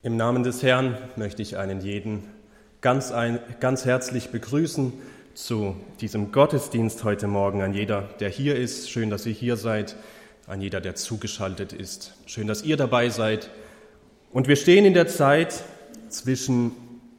Im Namen des Herrn möchte ich einen jeden ganz herzlich begrüßen zu diesem Gottesdienst heute Morgen. An jeder, der hier ist, schön, dass ihr hier seid. An jeder, der zugeschaltet ist, schön, dass ihr dabei seid. Und wir stehen in der Zeit zwischen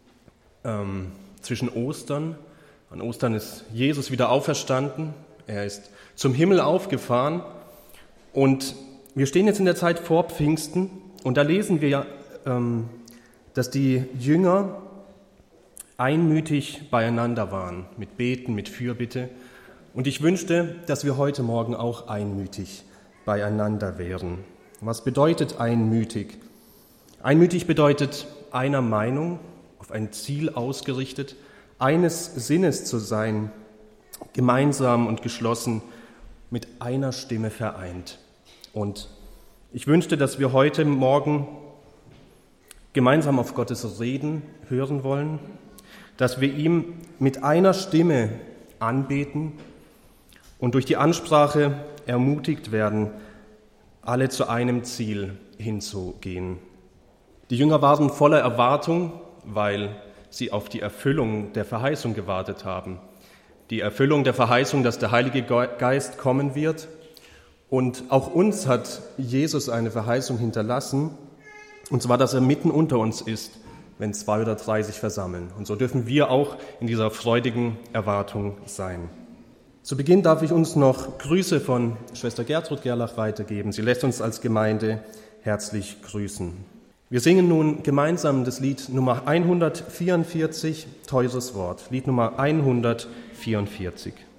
Ostern. An Ostern ist Jesus wieder auferstanden. Er ist zum Himmel aufgefahren. Und wir stehen jetzt in der Zeit vor Pfingsten. Und da lesen wir ja, dass die Jünger einmütig beieinander waren, mit Beten, mit Fürbitte. Und ich wünschte, dass wir heute Morgen auch einmütig beieinander wären. Was bedeutet einmütig? Einmütig bedeutet einer Meinung, auf ein Ziel ausgerichtet, eines Sinnes zu sein, gemeinsam und geschlossen, mit einer Stimme vereint. Und ich wünschte, dass wir heute Morgen gemeinsam auf Gottes Reden hören wollen, dass wir ihm mit einer Stimme anbeten und durch die Ansprache ermutigt werden, alle zu einem Ziel hinzugehen. Die Jünger waren voller Erwartung, weil sie auf die Erfüllung der Verheißung gewartet haben. Die Erfüllung der Verheißung, dass der Heilige Geist kommen wird. Und auch uns hat Jesus eine Verheißung hinterlassen, und zwar, dass er mitten unter uns ist, wenn 2 oder 3 sich versammeln. Und so dürfen wir auch in dieser freudigen Erwartung sein. Zu Beginn darf ich uns noch Grüße von Schwester Gertrud Gerlach weitergeben. Sie lässt uns als Gemeinde herzlich grüßen. Wir singen nun gemeinsam das Lied Nummer 144, Teures Wort. Lied Nummer 144.